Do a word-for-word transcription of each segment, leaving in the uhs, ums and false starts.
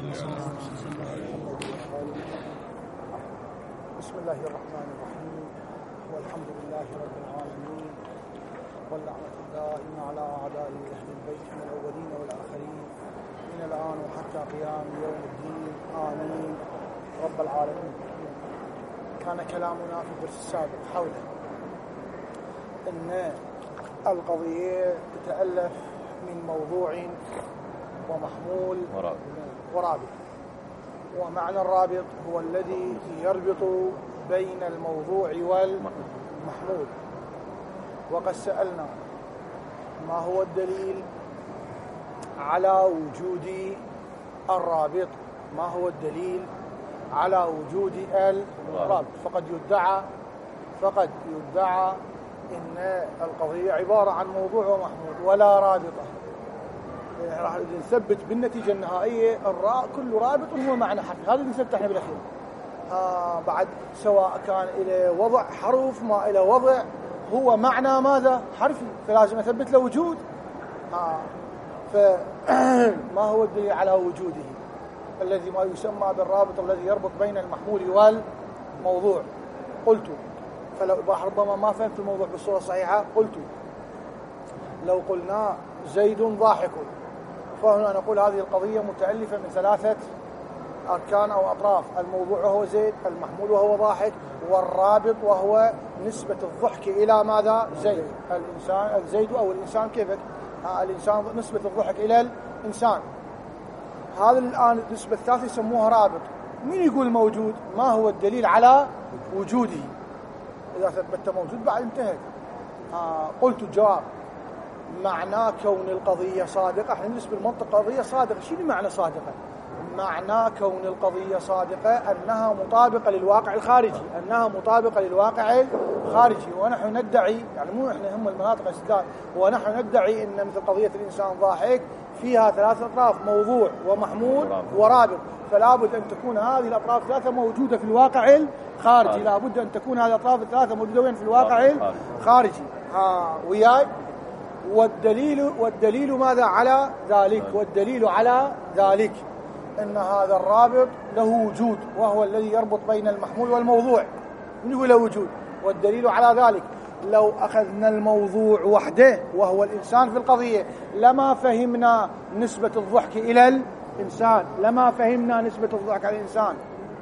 بسم الله الرحمن الرحيم، والحمد لله رب العالمين، واللعنة الدائمة على أعداء أهل البيت من الأولين والآخرين من الآن وحتى قيام يوم الدين، آمين رب العالمين. كان كلامنا في الدرس السابق حول أن القضية تتألف من موضوع ومحمول ورابط، ومعنى الرابط هو الذي يربط بين الموضوع والمحمول. وقد سألنا ما هو الدليل على وجود الرابط، ما هو الدليل على وجود الرابط. فقد يدعى فقد يدعى إن القضية عبارة عن موضوع ومحمول ولا رابطة. راح نثبت بالنتيجة النهائية الراء كل رابط هو معنى حرفي، هذا اللي نثبت احنا بالأخير. آه بعد سواء كان إلى وضع حروف ما إلى وضع هو معنى ماذا حرفي، فلازم أثبت له وجود. آه فما هو الدليل على وجوده الذي ما يسمى بالرابط الذي يربط بين المحمول والموضوع؟ قلت فلو ربما ما فهمت الموضوع بالصورة الصحيحة. قلت لو قلنا زيد ضاحك، فهنا نقول هذه القضية متألفة من ثلاثة أركان أو أطراف: الموضوع وهو زيد، المحمول وهو ضاحك، والرابط وهو نسبة الضحك إلى ماذا؟ زيد. الإنسان الزيد أو الإنسان كيفك؟ آه الإنسان نسبة الضحك إلى الإنسان. هذا الآن النسبة الثالثة يسموها رابط. مين يقول موجود؟ ما هو الدليل على وجوده؟ إذا ثبت موجود بعد انتهت. آه قلت الجواب: معنى كون القضية صادقة، احنا ندرس بالمنطق قضية صادقة. شنو معنى صادقة؟ معنى كون القضية صادقة أنها مطابقة للواقع الخارجي، أنها مطابقة للواقع الخارجي. ونحن ندعي، يعني مو احنا هم المناطق الاستدلال، ونحن ندعي أن مثل قضية الإنسان ضاحك فيها ثلاثة أطراف: موضوع ومحمول ورابط. فلا بد أن تكون هذه الأطراف الثلاثة موجودة في الواقع الخارجي. لا بد أن تكون هذه الأطراف الثلاثة موجودة وين؟ في الواقع الخارجي. ها وياي. والدليل والدليل ماذا على ذلك؟ والدليل على ذلك أن هذا الرابط له وجود، وهو الذي يربط بين المحمول والموضوع. من يقول له وجود؟ والدليل على ذلك لو أخذنا الموضوع وحده وهو الإنسان في القضية لما فهمنا نسبة الضحك إلى الإنسان، لما فهمنا نسبة الضحك على الإنسان.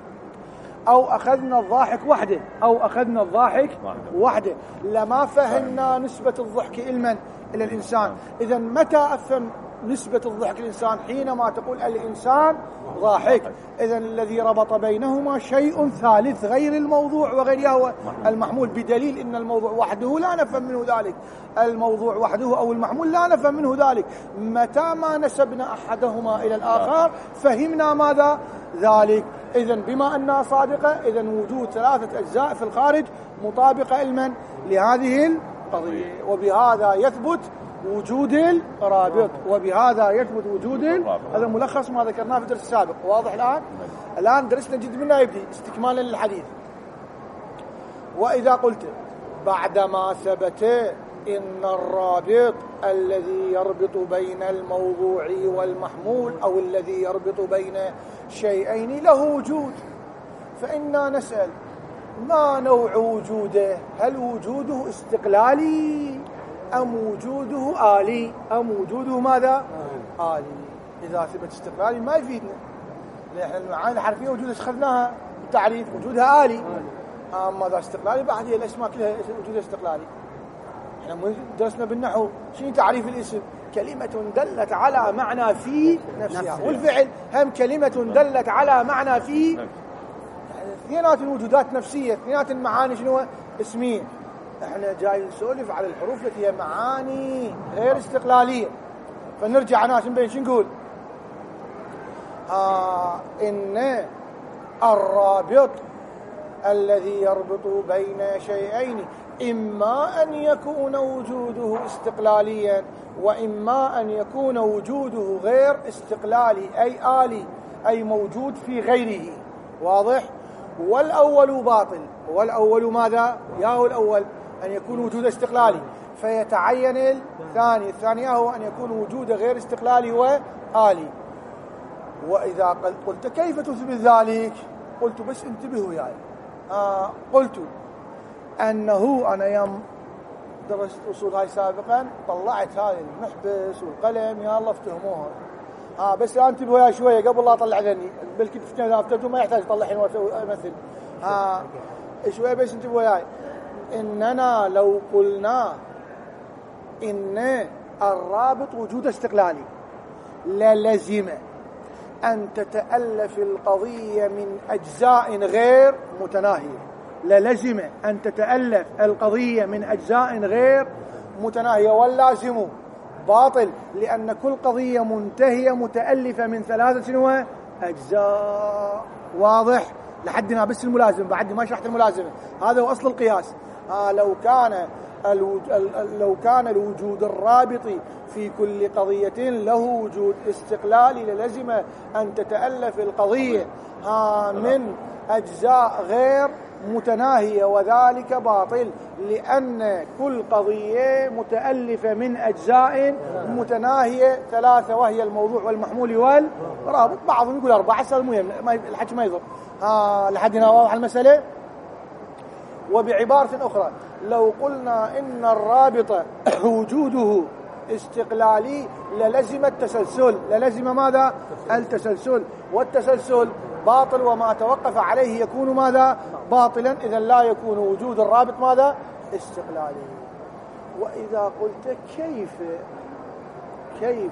أو أخذنا الضاحك وحده أو أخذنا الضاحك وحده لما فهمنا نسبة الضحك إلى إلى الإنسان. إذن متى أفهم نسبة الضحك الإنسان؟ حينما تقول الإنسان ضاحك. إذن الذي ربط بينهما شيء ثالث غير الموضوع وغيره هو المحمول، بدليل إن الموضوع وحده لا نفهم منه ذلك، الموضوع وحده أو المحمول لا نفهم منه ذلك. متى ما نسبنا أحدهما إلى الآخر فهمنا ماذا؟ ذلك. إذن بما أنها صادقة، إذن وجود ثلاثة أجزاء في الخارج مطابقة علما لهذه القضية، وبهذا يثبت وجود الرابط، وبهذا يثبت وجود الرابط. هذا ملخص ما ذكرناه في الدرس السابق. واضح الآن؟ الآن درسنا جد منه يبدي استكمالا للحديث. وإذا قلت بعدما ثبت إن الرابط الذي يربط بين الموضوع والمحمول أو الذي يربط بين شيئين له وجود، فإنا نسأل ما نوع وجوده؟ هل وجوده استقلالي أم وجوده آلي؟ أم وجوده ماذا؟ آلي. إذا ثبت استقلالي ما يفيدنا، لأن المعاني الحرفية وجودها أخذناها بالتعريف وجودها آلي. أما إذا استقلالي بعد هي الأسماء كلها وجودها استقلالي. احنا درسنا بالنحو شنو تعريف الاسم؟ كلمة دلت على معنى في نفسها. والفعل هم كلمة دلت على معنى في اثنينات الوجودات نفسية، اثنينات المعاني شنو؟ اسمية. احنا جاي نسولف على الحروف التي هي معاني غير استقلالية. فنرجع ناس نبين شو نقول؟ آه إن الرابط الذي يربط بين شيئين إما أن يكون وجوده استقلاليا وإما أن يكون وجوده غير استقلالي، أي آلي، أي موجود في غيره. واضح؟ والأول باطل. والأول ماذا؟ ياهو الأول أن يكون وجود استقلالي، فيتعين الثاني. الثاني هو أن يكون وجود غير استقلالي وآلي. وإذا قلت كيف تثبت ذلك؟ قلت بس انتبهوا يعني آه قلت أنه أنا يوم درست أصول هاي سابقا طلعت هاي المحبس والقلم يا الله افتهموها آه بس لا انتبهوا يا شوية قبل لا أطلع ذني بلكي تفتنوا إذا افتتوا ما يحتاج أطلعين وأمثل آه شوية بس انتبهوا ياي إننا لو قلنا إن الرابط وجود استقلالي للزم أن تتألف القضية من أجزاء غير متناهية للزم أن تتألف القضية من أجزاء غير متناهية واللازم باطل لأن كل قضية منتهية متألفة من ثلاثة أجزاء. واضح لحدنا بس الملازم بعد ما شرحت الملازمة هذا هو أصل القياس. آه لو كان لو كان الوجود الرابط في كل قضية له وجود استقلالي للزم أن تتألف القضية من أجزاء غير متناهية وذلك باطل لأن كل قضية متألفة من أجزاء متناهية ثلاثة وهي الموضوع والمحمول والرابط. بعضهم يقول أربعة أسأل المهم الحج ما يضر. لحدنا واضح المسألة. وبعبارة أخرى لو قلنا إن الرابط وجوده استقلالي للزم التسلسل للزم ماذا؟ التسلسل والتسلسل باطل وما توقف عليه يكون ماذا؟ باطلا. إذا لا يكون وجود الرابط ماذا؟ استقلالي. وإذا قلت كيف كيف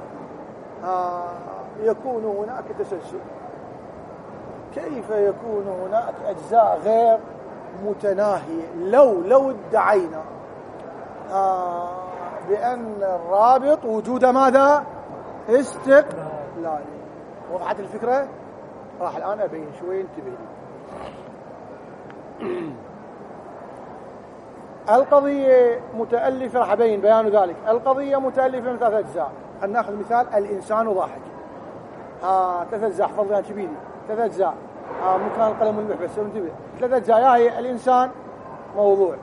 آه يكون هناك تسلسل كيف يكون هناك أجزاء غير متناهية لو لو ادعينا آه بأن الرابط وجود ماذا؟ استقلالي. وضحت الفكرة؟ راح الآن أبين شوي انتبه لي. القضية متألفة راح أبين بيان ذلك. القضية متألفة من ثلاثة أجزاء. خلينا نأخذ مثال الإنسان ضاحك آه ثلاثة أجزاء حفظ لي شبيلي ثلاثة أجزاء آه ممكن القلم والمحبس انتبه ثلاثة أجزاء يا هي الإنسان موضوع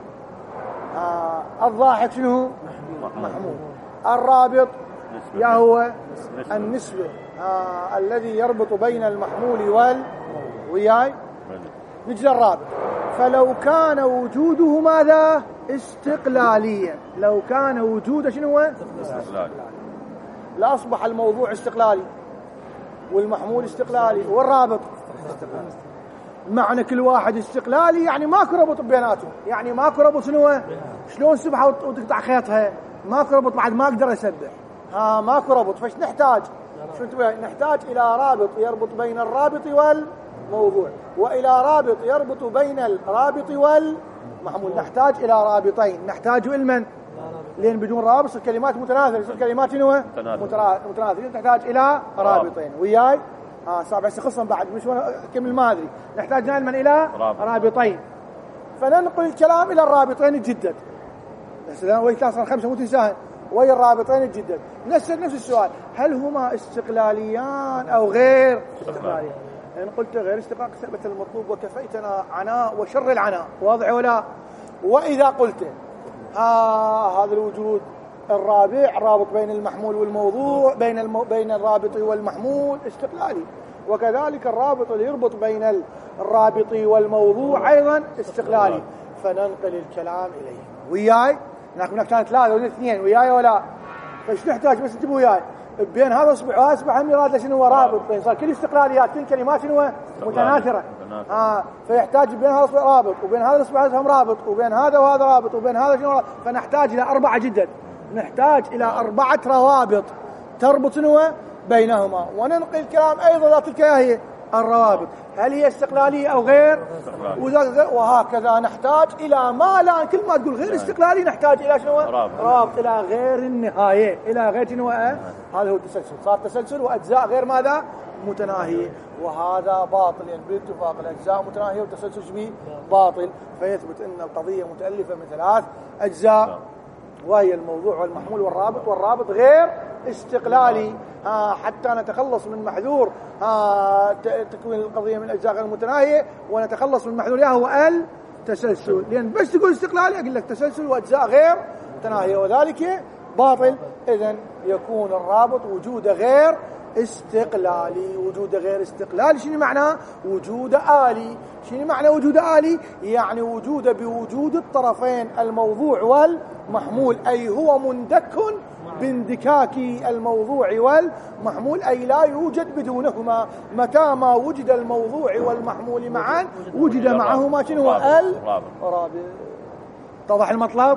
آه الضاحك شنو؟ محمود. الرابط يا هو النسبة آه الذي يربط بين المحمول وال وياي نجل الرابط. فلو كان وجوده ماذا؟ استقلاليا. لو كان وجوده شنو؟ استقلالي. لا أصبح الموضوع استقلالي والمحمول استقلالي والرابط استقلالي. معنى كل واحد استقلالي يعني ماكو ربط بيناتهم يعني ماكو ربط شنو؟ شلون سبحة وتقطع خيطها ماكو ربط بعد ما أقدر أسبح ها ماكو ربط. فايش نحتاج؟ شو انتبه نحتاج إلى رابط يربط بين الرابط والموضوع وإلى رابط يربط بين الرابط والمحمول. نحتاج إلى رابطين نحتاج إلمن لأن بدون رابط يصير كلمات متناثرة يصير كلمات شنو؟ متناثرة. نحتاج إلى رابطين وياي اه صعب هسه خصم بعد مش كمل ما ادري. نحتاج دائما الى رابطين فننقل الكلام الى الرابطين الجدد. بس الان وين صار خمسه مو تنساهن وين الرابطين الجدد. نسال نفس السؤال هل هما استقلاليان او غير استقلاليان؟ ان قلت غير استقلال ثبت المطلوب وكفيتنا عناء وشر العناء. واضح ولا؟ واذا قلت ها هذا الوجود الرابع رابط بين المحمول والموضوع بين المو... بين الرابط والمحمول استقلالي وكذلك الرابط اللي يربط بين الرابط والموضوع أيضا استقلالي. فننقل الكلام إليه وياي نحن كانت ثلاثة ولا اثنين وياي ولا فايش نحتاج بس انتبهوا وياي بين هذا اصبع وهذا اصبع هم يراد شنو رابط بين صار كل استقلاليات كل كلمات شنو متناثرة آه فيحتاج بين هذا الاصبع رابط وبين هذا الاصبع هم رابط وبين هذا وهذا رابط وبين هذا شنو رابط. فنحتاج إلى أربعة جدد نحتاج إلى أربعة روابط تربط شنو بينهما وننقل الكلام أيضا لا تلك هي الروابط هل هي استقلالية أو غير وهكذا نحتاج إلى ما لا كل ما تقول غير استقلالي نحتاج إلى شنو رابط إلى غير النهاية إلى غير شنو هذا هو التسلسل. صار تسلسل وأجزاء غير ماذا متناهية وهذا باطل يعني باتفاق الأجزاء متناهية والتسلسل شبيه باطل. فيثبت أن القضية متألفة من ثلاث أجزاء وهي الموضوع والمحمول والرابط والرابط غير استقلالي آه حتى نتخلص من محذور آه تكوين القضية من الأجزاء غير متناهية ونتخلص من محذور هو التسلسل. لأن بس تقول استقلالي أقول لك تسلسل وأجزاء غير متناهية وذلك باطل. إذن يكون الرابط وجود غير استقلالي. وجود غير استقلالي شنو معناه؟ وجود آلي. شنو معنى وجود آلي؟ يعني وجود بوجود الطرفين الموضوع والمحمول، أي هو مندك باندكاك الموضوع والمحمول، أي لا يوجد بدونهما. متى ما وجد الموضوع والمحمول معا وجد معهما شنو هو؟ الرابط. اتضح المطلب؟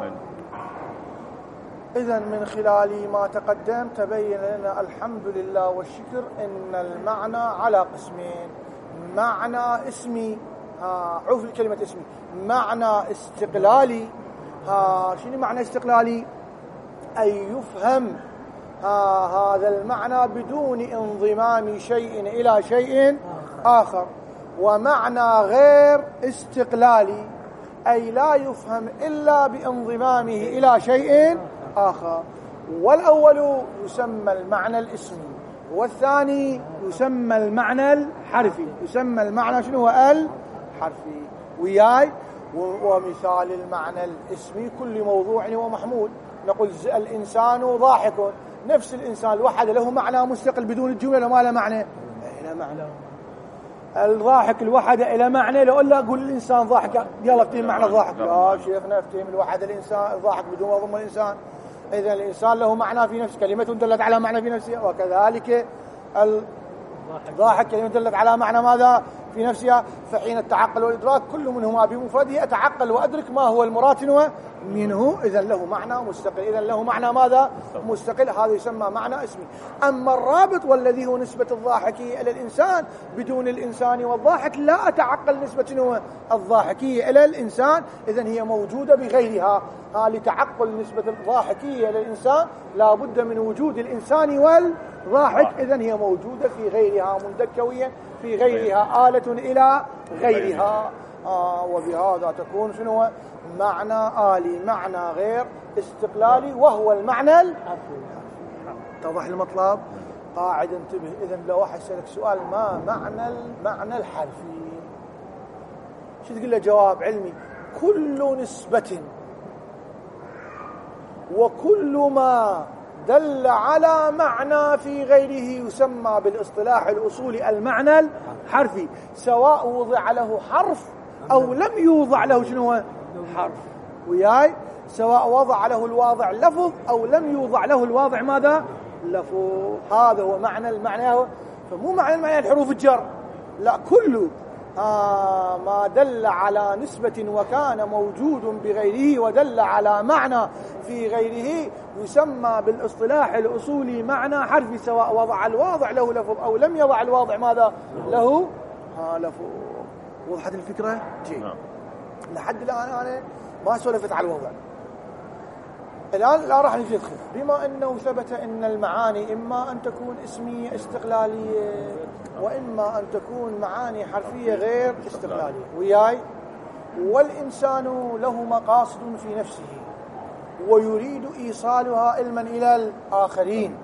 إذن من خلال ما تقدم تبين لنا الحمد لله والشكر أن المعنى على قسمين: معنى اسمي، ها عوف كلمة اسمي، معنى استقلالي. ها شنو معنى استقلالي؟ أي يفهم ها هذا المعنى بدون انضمام شيء إلى شيء آخر. ومعنى غير استقلالي أي لا يفهم إلا بانضمامه إلى شيء آخر. والأول يسمى المعنى الاسمي، والثاني يسمى المعنى الحرفي. يسمى المعنى شنو هو؟ الحرفي. وياي ومثال المعنى الاسمي كل موضوع ومحمول. نقول الإنسان ضاحك، نفس الإنسان الواحد له معنى مستقل بدون الجملة، ما له معنى؟ له معنى. الضاحك الواحد له معنى. لو قلنا أقول الإنسان ضاحك يلا افتهم معنى الضاحك، لا شيخنا افتهم الواحد الإنسان الضاحك بدون ما ضم الإنسان. إذن الإنسان له معنى في نفسه، كلمة دلت على معنى في نفسها، وكذلك الضاحك كلمة دلت على معنى ماذا؟ في نفسها. فحين التعقل والإدراك كل منهما بمفرده أتعقل وأدرك ما هو المراد منه. إذن له معنى مستقل. إذن له معنى ماذا؟ مستقل. هذا يسمى معنى اسمي. أما الرابط والذي هو نسبة الضاحكية إلى الإنسان بدون الإنسان والضاحك لا أتعقل نسبة الضاحكية إلى الإنسان، إذن هي موجودة بغيرها. لتعقل نسبة الضاحكية إلى الإنسان لا بد من وجود الإنسان والضاحك، إذن هي موجودة في غيرها مندكوية في غيرها، آلة إلى غيرها. آه وبهذا تكون شنو معنى آلي، معنى غير استقلالي، وهو المعنى الحرفي. اتضح المطلب؟ قاعد انتبه. إذن لو واحد يسألك سؤال ما معنى المعنى الحرفي، شو تقول له جواب علمي؟ كل نسبة وكل ما دل على معنى في غيره يسمى بالاصطلاح الأصولي المعنى الحرفي، سواء وضع له حرف أو لم يوضع له شنو حرف. وياي سواء وضع له الواضع لفظ أو لم يوضع له الواضع ماذا؟ لفظ. هذا هو معنى المعنى. فمو معنى المعنى الحروف الجر، لا، كله آه ما دل على نسبة وكان موجود بغيره ودل على معنى في غيره يسمى بالاصطلاح الأصولي معنى حرفي، سواء وضع الواضع له لفظ أو لم يضع الواضع ماذا له ها لفظ. وضحت الفكرة؟ جيد. لحد الآن أنا ما سولفت على الوضع. الآن لا راح نجي ندخل. بما أنه ثبت أن المعاني إما أن تكون اسمية استقلالية وإما أن تكون معاني حرفية غير استقلالية. وياي والإنسان له مقاصد في نفسه ويريد إيصالها علما إلى الآخرين،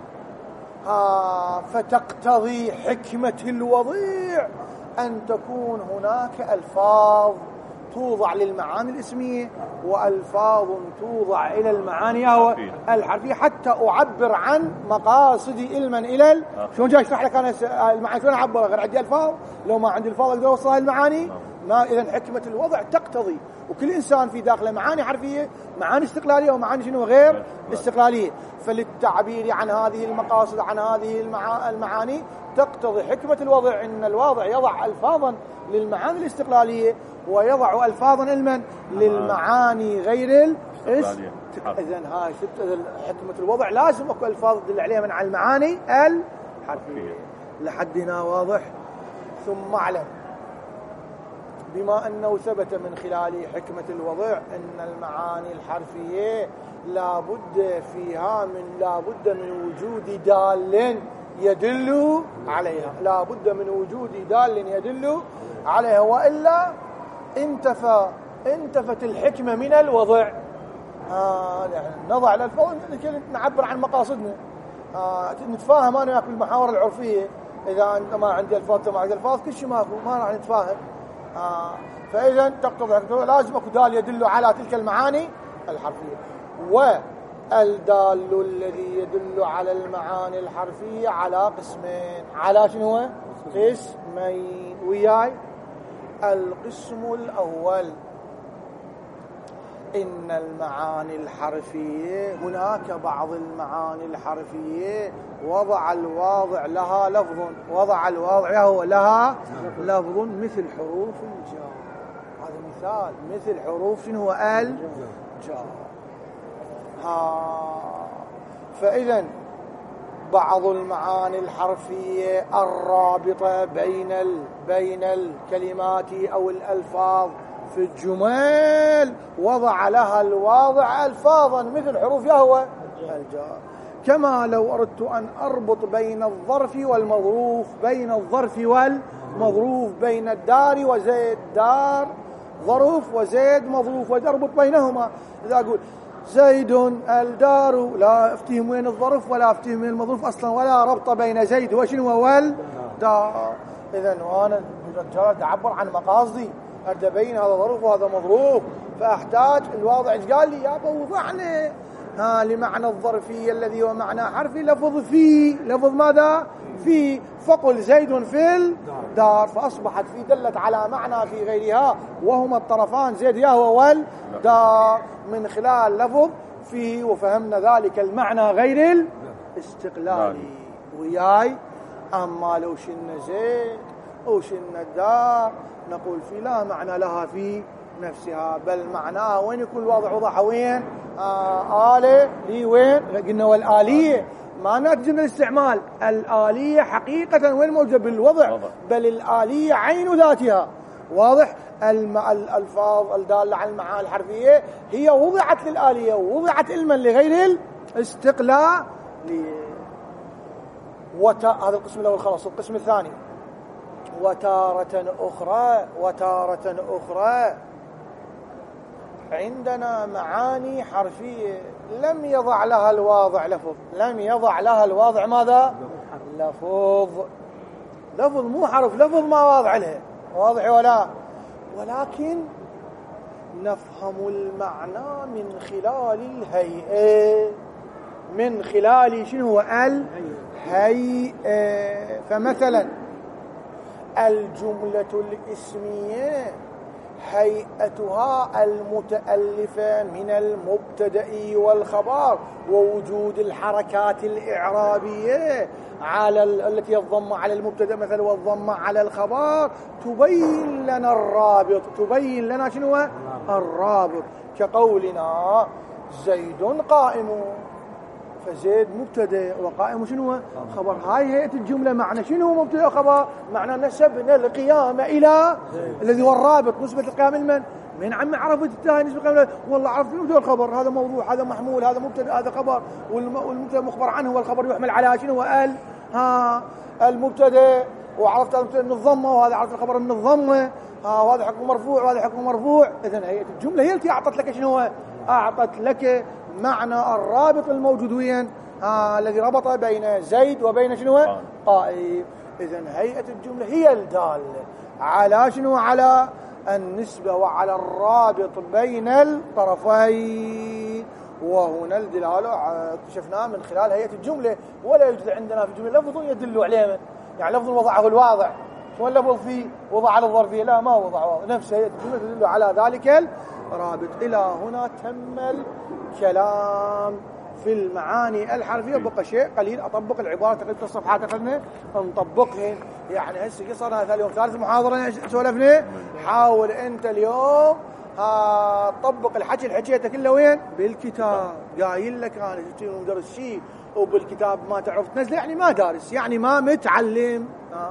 ها فتقتضي حكمة الوضيع أن تكون هناك ألفاظ توضع للمعاني الاسمية وألفاظ توضع إلى المعاني الحرفية حتى أعبر عن مقاصدي علما إلى ال... شلون جاي أشرح لك أنا المعاني شلون أعبر غير عندي ألفاظ؟ لو ما عندي ألفاظ أقدر أوصلها المعاني ما. إذن حكمة الوضع تقتضي، وكل إنسان في داخله معاني حرفية، معاني استقلالية ومعاني شنو غير استقلالية. فللتعبير عن هذه المقاصد عن هذه المعا... المعاني تقتضي حكمة الوضع أن الواضع يضع ألفاظا للمعاني الاستقلالية ويضع ألفاظا علما للمعاني غير الاستقلالية. إذن هاي حكمة الوضع لازم أكو ألفاظ تدل عليها من على المعاني الحرفية. لحدنا واضح؟ ثم اعلم بما أنه ثبت من خلال حكمة الوضع أن المعاني الحرفية لا بد فيها من لا بد من وجود دال يدل عليها، لا بد من وجود دال يدل عليها، وإلا انتفى انتفت الحكمة من الوضع. آه يعني نضع الألفاظ نعبر عن مقاصدنا، آه نتفاهم أنا وياك بالمحاور العرفية. إذا أنت ما عندي ألفاظ ما عندي ألفاظ كل شيء ماكو ما راح نتفاهم. آه فإذا تقتضي لازم أكو دال يدل على تلك المعاني الحرفية. الدال الذي يدل على المعاني الحرفية على قسمين. على شنو هو؟ قسمين وياي. القسم الأول إن المعاني الحرفية، هناك بعض المعاني الحرفية وضع الواضع لها لفظ، وضع الواضع هو لها لفظ مثل حروف الجار. هذا مثال، مثل حروف شنو هو؟ الجار. ها فإذا بعض المعاني الحرفية الرابطة بين ال... بين الكلمات أو الألفاظ في الجمل وضع لها الواضع ألفاظا مثل حروف يهوى الجار. كما لو أردت أن أربط بين الظرف والمظروف، بين الظرف والمظروف، بين الدار وزيد، دار ظروف وزيد مظروف، وأربط بينهما. إذا أقول زيد الدار، لا افتهم وين الظرف ولا افتهم وين المظروف أصلا، ولا ربط بين زيد وشنو والدار. إذن وأنا الرجال تعبر عن مقاصدي، أرد أبين هذا ظرف وهذا مظروف، فأحتاج الواضع قال لي يابا وضعني ها لمعنى الظرفي الذي هو معنى حرفي لفظ في، لفظ ماذا؟ في، فقل زيد في الدار، فأصبحت في دلت على معنى في غيرها وهما الطرفان زيد يهوى والدار من خلال لفظ فيه، وفهمنا ذلك المعنى غير الاستقلالي وياي. أما لو شلنا زيد أو شلنا الدار نقول في لا معنى لها في نفسها، بل معناها وين يكون الواضع وضعها وين؟ آه آلة لي وين؟ قلنا والآلية ما نتجن الاستعمال، الآلية حقيقة وين موجودة؟ بالوضع، بل الآلية عين ذاتها. واضح؟ الألفاظ الدالة على المعاني الحرفية هي وضعت للآلية، ووضعت علما لغير الاستقلال. وت... هذا القسم الأول خلاص. القسم الثاني وتارة أخرى، وتارة أخرى عندنا معاني حرفية لم يضع لها الواضع لفظ، لم يضع لها الواضع ماذا؟ لفظ، لفظ مو حرف، لفظ ما واضع لها، واضح ولا؟ ولكن نفهم المعنى من خلال الهيئة، من خلال شنو هو الهيئة. فمثلا الجملة الاسمية هيئتها المتألفة من المبتدأ والخبر ووجود الحركات الإعرابية على التي يضم على المبتدأ مثلا والضم على الخبر تبين لنا الرابط، تبين لنا شنو الرابط. كقولنا زيد قائم، فزيد مبتدأ وقائم شنو خبر. هاي هيئة الجملة معنى شنو مبتدأ وخبر؟ معنى نسبنا القيام إلى الذي هو الرابط، نسبة القيام لمن؟ من عم عرفت التاهي نسبة القيام، والله عرفت المبتدأ والخبر، هذا موضوع، هذا محمول، هذا مبتدأ، هذا خبر، والمبتدأ مخبر عنه والخبر يحمل على شنو ال ها المبتدأ، وعرفت المبتدأ من الضمة، وهذا عرفت الخبر من الضمة، ها وهذا حكم مرفوع وهذا حكم مرفوع. إذن هيئة الجملة هي التي أعطت لك شنو؟ أعطت لك معنى الرابط الموجود وين؟ آه الذي ربط بين زيد وبين شنو؟ قائم. إذن هيئة الجملة هي الدالة على شنو؟ على النسبة وعلى الرابط بين الطرفين. وهنا الدلالة اكتشفناه من خلال هيئة الجملة. ولا يوجد عندنا في الجملة لفظ يدل عليه، يعني لفظ وضعه الواضع، شو اللفظ فيه وضع على الظرفية؟ لا، ما وضع واضع، نفس هيئة الجملة تدل على ذلك الرابط. إلى هنا تم الكلام في المعاني الحرفية. بقى شيء قليل أطبق العبارة، تقريبا الصفحات أخذنا نطبقهن. يعني هسه قصرنا هذا اليوم ثالث محاضرة سولفنا، حاول أنت اليوم ها طبق الحكي الحكيته كله وين؟ بالكتاب. قايل لك أنا جبت مدرس شيء وبالكتاب ما تعرف تنزله، يعني ما دارس، يعني ما متعلم. آه.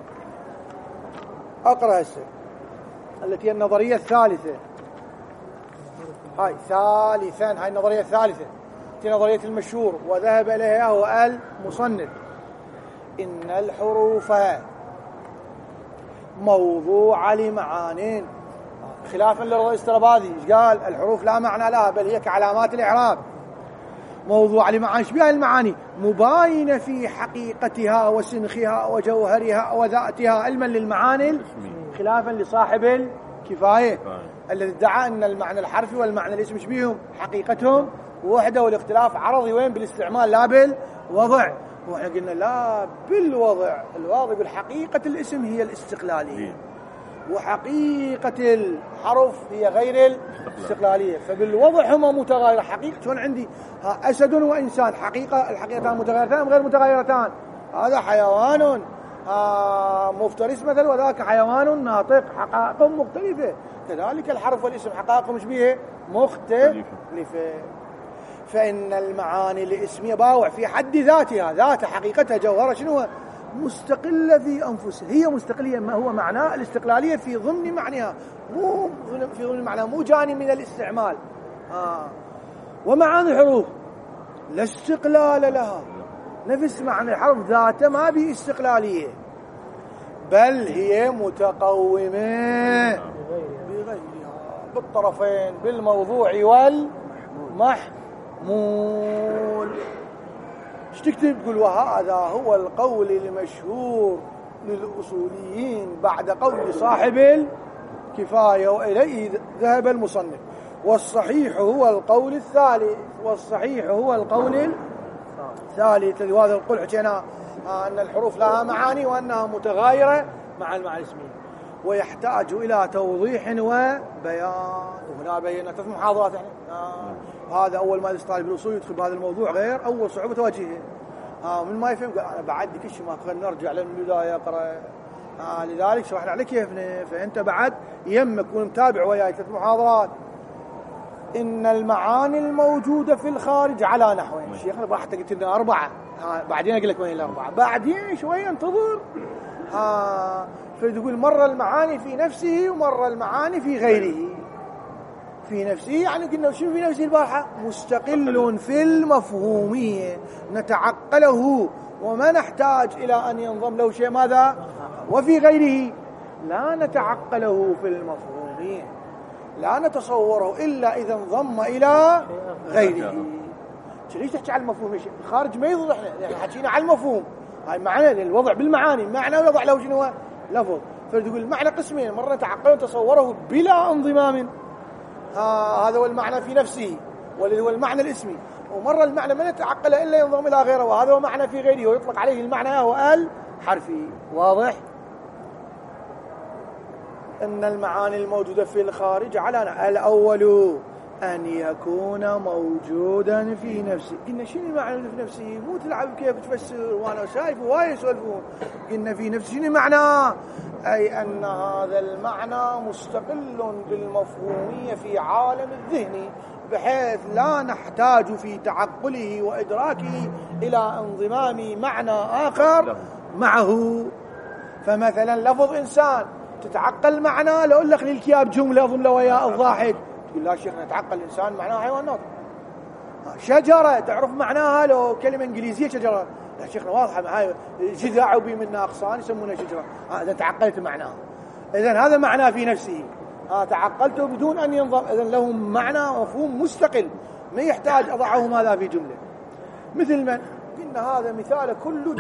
أقرأ هسه التي هي النظرية الثالثة. هاي ثالثا، هاي النظرية الثالثة في نظرية المشهور وذهب إليها هو المصنف. إن الحروف موضوع لمعانين، خلافا للرئيس الطرابادي قال الحروف لا معنى لها بل هي كعلامات الإعراب. موضوع لمعاني، شبيها المعاني مباينة في حقيقتها وسنخها وجوهرها وذاتها علما للمعاني، خلافا لصاحب كفاية الذي ادعى أن المعنى الحرفي والمعنى الاسم بيهم حقيقتهم وحدة، والاختلاف عرضي وين بالاستعمال لا بالوضع. وإحنا قلنا لا بالوضع، الواضح بالحقيقة الاسم هي الاستقلالية وحقيقة الحرف هي غير الاستقلالية، فبالوضع هما متغايرة. حقيقة شلون عندي ها أسد وإنسان، حقيقة الحقيقتان متغايرتان غير متغايرتان، هذا حيوان آه مفترس مثل وذاك حيوان ناطق، حقائق مختلفة. كذلك الحرف والاسم حقائق مشبهة مختلفة. فإن المعاني الاسمية باوع في حد ذاتها، ذات حقيقتها جوهرة شنو مستقلة في أنفسها، هي مستقلية، ما هو معناه الاستقلالية في ضمن معناها، مو في ضمن معناها، مو جاني من الاستعمال. آه. ومعاني الحروف لا استقلال لها، نفس معنى الحرف ذاته ما بي استقلالية، بل هي متقومة بغيرها بالطرفين بالموضوع والمحمول. ايش تكتب؟ تقول وهذا هو القول المشهور للأصوليين بعد قول صاحب الكفاية وإليه ذهب المصنف، والصحيح هو القول الثالث، والصحيح هو القول الثالث الذي هذا القول حكينا أن الحروف لها معاني وأنها متغايرة مع المعاني الاسمية، ويحتاج إلى توضيح وبيان. وهنا بينا ثلاث محاضرات يعني. آه. هذا أول ما طالب الأصول يدخل بهذا الموضوع غير أول صعوبة تواجهه. آه من ما يفهم قال أنا بعد كش ما خلنا نرجع للبداية قرأ. آه لذلك شرحنا عليك كيفنا، فأنت بعد يمك ومتابع وياي ثلاث محاضرات. إن المعاني الموجودة في الخارج على نحوين. شيخنا راح قلت لنا أربعة، ها بعدين أقول لك وين الأربعة، بعدين شوية انتظر. ها فتقول مرة المعاني في نفسه ومرة المعاني في غيره. في نفسه يعني قلنا شنو في نفسه البارحة؟ مستقل في المفهومية نتعقله وما نحتاج إلى أن ينضم له شيء. ماذا؟ وفي غيره لا نتعقله في المفهومية، لا نتصوره إلا إذا انضم إلى غيره. ليش تحكي على المفهوم؟ الخارج ما يوضح لنا، احنا حكينا على المفهوم، هاي معنى الوضع بالمعاني، معنى وضع له شنو لفظ. فتقول المعنى قسمين، مرة نتعقله نتصوره بلا انضمام، هذا هو المعنى في نفسه والذي هو المعنى الاسمي، ومرة المعنى ما نتعقله إلا ينضم إلى غيره وهذا هو معنى في غيره ويطلق عليه المعنى هو الحرفي. واضح؟ إن المعاني الموجودة في الخارج على الأول أن يكون موجودا في نفسه. قلنا شنو المعنى في نفسه؟ مو تلعب كيف تفسر وأنا شايف هواي يسولفون. قلنا في نفسه شنو معناه؟ أي أن هذا المعنى مستقل بالمفهومية في عالم الذهن بحيث لا نحتاج في تعقله وإدراكه إلى انضمام معنى آخر معه. فمثلا لفظ إنسان تتعقل معناه، لو أقول لك للكياب جملة أظن لو ويا الضاحك تقول لا شيخ نتعقل الإنسان معناه حيوانات. شجرة تعرف معناها لو كلمة إنجليزية شجرة، لا شيخنا واضحة هاي جذع وبي منها أغصان يسمونها شجرة، إذا تعقلت معناه. إذن هذا معناه في نفسه، ها تعقلته بدون أن ينضم، إذن له معنى مفهوم مستقل ما يحتاج أضعه ماذا في جملة. مثل من قلنا هذا مثال كله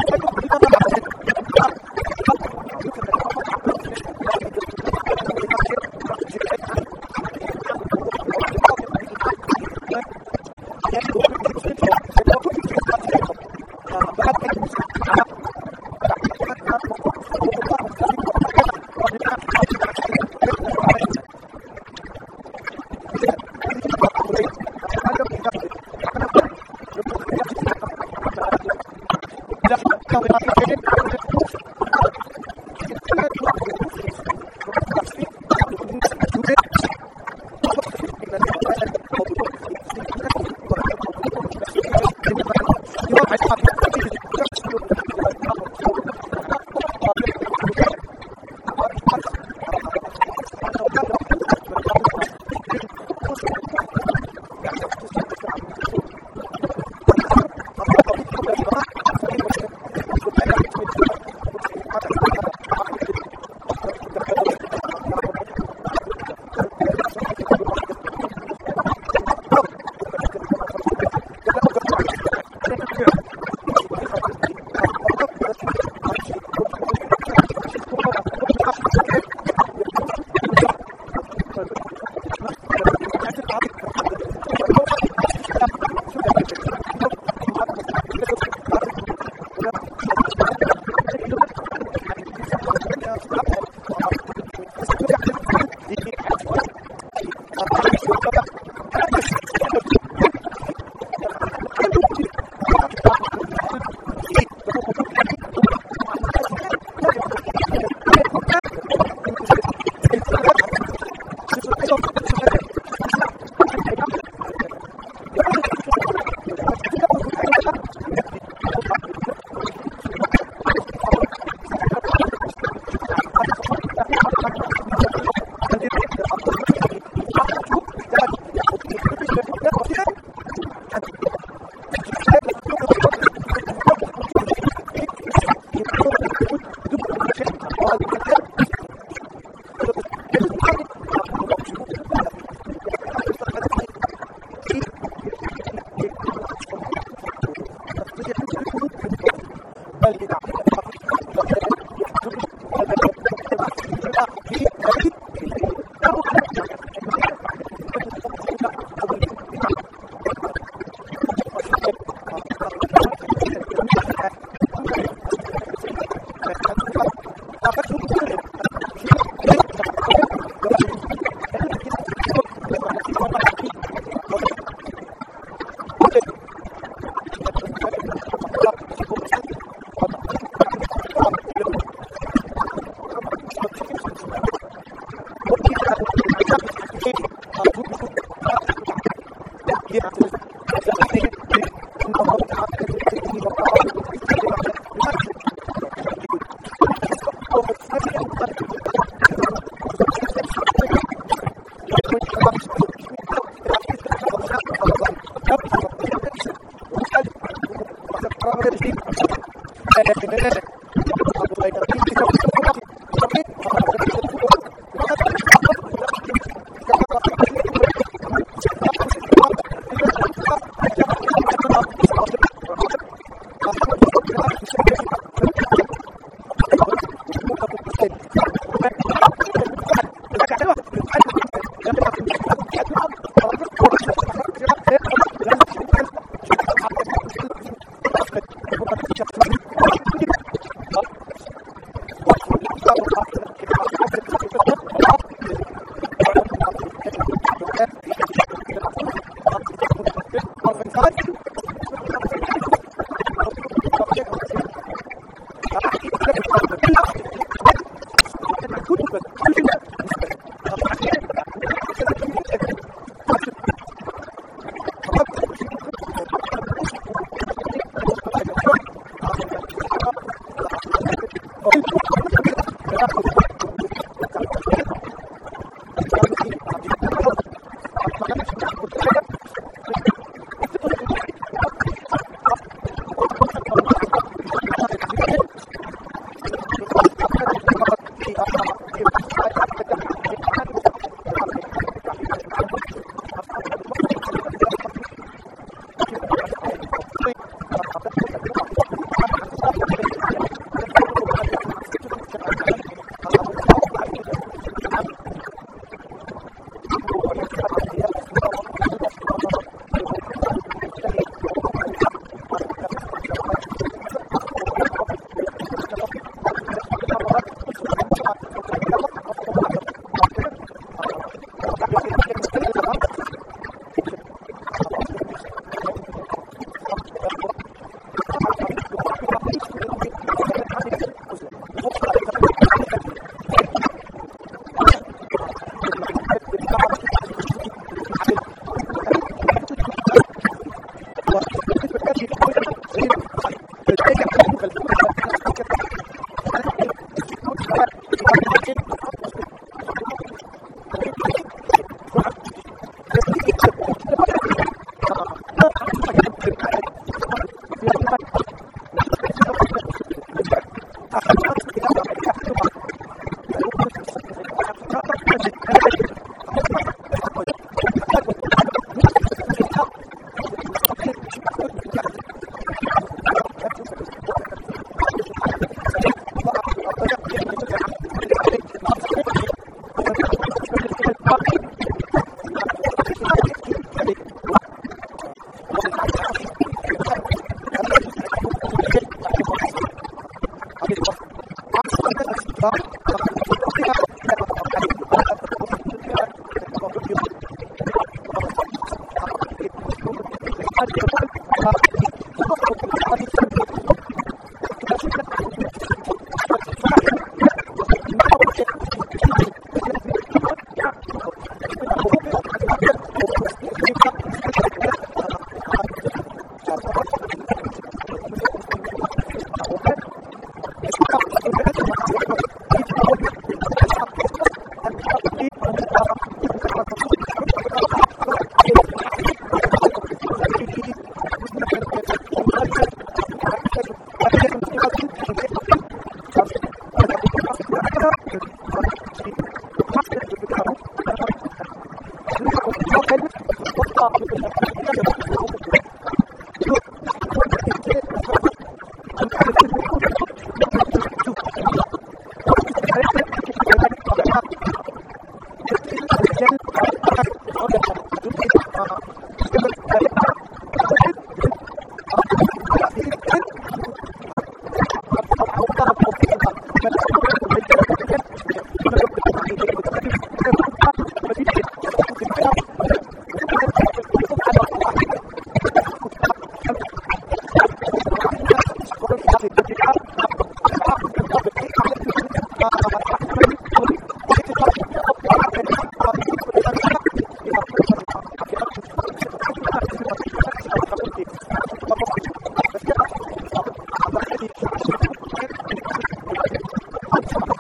Thank you.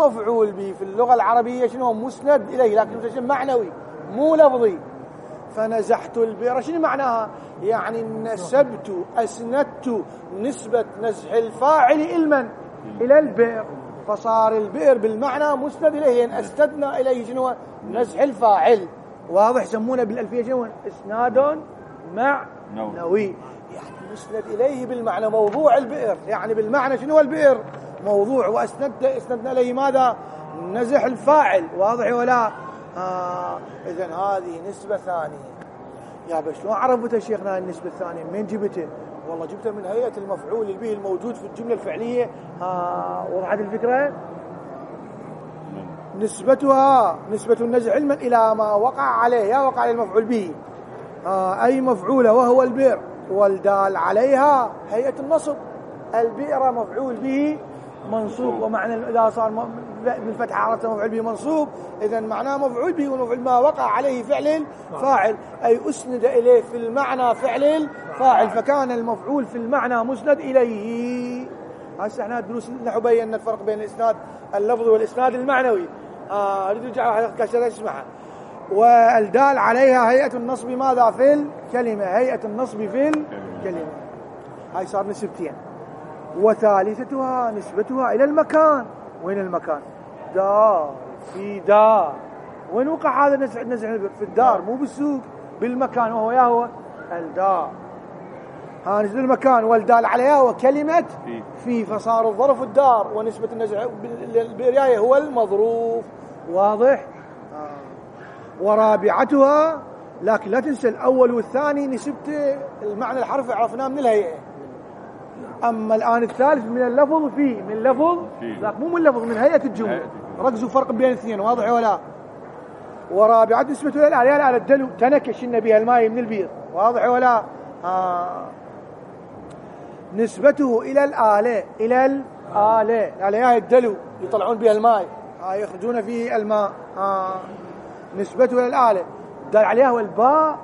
المفعول به في اللغة العربية شنو مسند إليه، لكن شنو معنوي مو لفظي. فنزحت البئر شنو معناها؟ يعني نسبت أسندت نسبة نزح الفاعل إلمن إلى البئر، فصار البئر بالمعنى مسند إليه، يعني أسندنا إليه شنو نزح الفاعل. واضح؟ يسمونه بالألفية شنو إسناد معنوي، يعني مسند إليه بالمعنى موضوع البئر، يعني بالمعنى شنو البئر موضوع، وأسند أسندنا إليه ماذا؟ نزح الفاعل. واضح ولا؟ آه إذن هذه نسبة ثانية. يا بس شلون عرفت شيخنا النسبة الثانية؟ من جبته؟ والله جبته من هيئة المفعول به الموجود في الجملة الفعلية. آه وضحت الفكرة؟ نسبتها نسبة النزع علما إلى ما وقع عليه، يا وقع عليه المفعول به آه أي مفعولة وهو البئر، والدال عليها هيئة النصب. البئر مفعول به منصوب، ومعنى إذا صار بالفتحة عرفت مفعول به منصوب، إذن معناه مفعول به، والمفعول ما وقع عليه فعل الفاعل، أي أسند إليه في المعنى فعل الفاعل، فكان المفعول في المعنى مسند إليه. هسه احنا دروس نحو بينا الفرق بين الإسناد اللفظي والإسناد المعنوي. آه أريد أرجع كسر اسمعها. والدال عليها هيئة النصب ماذا في الكلمة؟ هيئة النصب في الكلمة. هاي صار نسبتين. وثالثتها نسبتها إلى المكان. وين المكان؟ دار، في دار. وين وقع هذا النزع؟ النزع في الدار مو بالسوق، بالمكان، وهو يا هو الدار. ها نزل المكان، والدال عليها وكلمة في، فصار الظرف الدار، ونسبة النزع بالرياية هو المظروف. واضح؟ آه. ورابعتها، لكن لا تنسى الأول والثاني نسبة المعنى الحرفي عرفناه من الهيئة، أما الآن الثالث من اللفظ فيه، من اللفظ لكن مو من اللفظ، من هيئة الجملة. ركزوا فرق بين الاثنين. واضح ولا؟ ورابعة نسبته إلى الآلة، على الدلو تنكشن بها الماء من البير. واضح ولا؟ آه. نسبته إلى الآلة، إلى الآلة، الآلة هي الدلو يطلعون بها الماء، آه يخرجون فيه الماء. آه. نسبته إلى الآلة، دال عليها والباء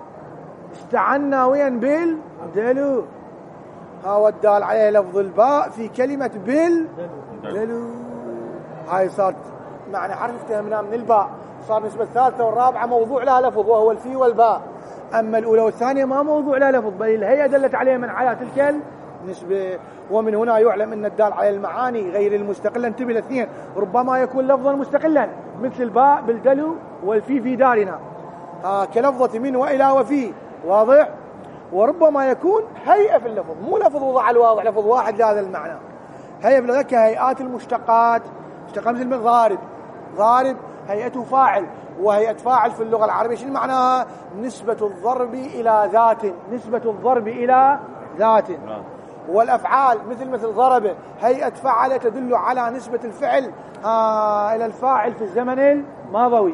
استعنا وين بالدلو. ها والدال عليه لفظ الباء في كلمة بالدلو. هاي صارت معنى حرف افتهمناه من الباء، صار نسبة الثالثة والرابعة موضوع لها لفظ وهو الفي والباء. أما الأولى والثانية ما موضوع لها لفظ، بل الهيئة دلت عليها من على تلك النسبة. ومن هنا يعلم أن الدال على المعاني غير المستقلة، انتبه الاثنين، ربما يكون لفظا مستقلا مثل الباء بالدلو والفي في دارنا، آه كلفظة من وإلى وفي. واضح؟ وربما يكون هيئة في اللفظ، مو لفظ وضع الواضح، لفظ واحد لهذا المعنى. هيئة في كهيئات المشتقات، مشتقات مثل من ضارب. ضارب هيئته فاعل، وهيئة فاعل في اللغة العربية شنو معناها؟ نسبة الضرب إلى ذات، نسبة الضرب إلى ذات. والأفعال مثل مثل ضرب، هيئة فعل تدل على نسبة الفعل آه إلى الفاعل في الزمن الماضي.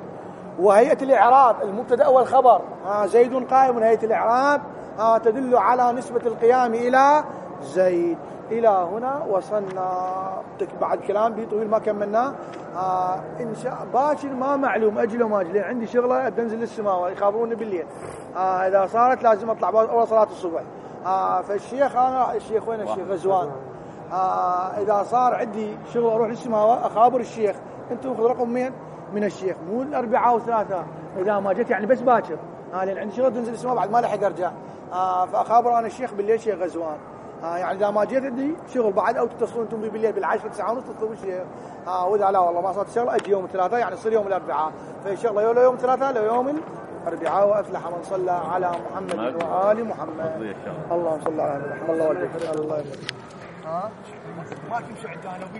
وهيئة الإعراب المبتدأ والخبر، آه زيد قائم، هيئة الإعراب آه تدل على نسبة القيام إلى زيد. إلى هنا وصلنا. بعد كلام بي طويل ما كملناه. آه إن شاء باكر ما معلوم أجله ما أجله، عندي شغلة أنزل للسماء يخابروني بالليل. آه إذا صارت لازم أطلع أول صلاة الصبح. آه فالشيخ أنا الشيخ وين الشيخ غزوان. آه إذا صار عندي شغل أروح للسماء أخابر الشيخ. أنتم خذ رقم مين من الشيخ، مو الأربعاء وثلاثة إذا ما جت، يعني بس باكر. آه لأن عندي شغل تنزل السماء بعد ما لحق أرجع. آه فأخابر أنا الشيخ بالليل شيخ غزوان. آه يعني إذا ما جيت عندي شغل بعد أو تتصلون أنتم بي بالليل بالعشرة تسعة ونص تطلبوا الشيخ. آه وإذا لا والله ما صارت شغلة أجي يوم الثلاثاء، يعني يصير يوم الأربعاء. فإن شاء الله يوم الثلاثاء ليوم الأربعاء. وأفلح من صلى على محمد وآل محمد. اللهم صل على محمد. الله أكبر. الله أكبر. ها ما تمشي عندنا.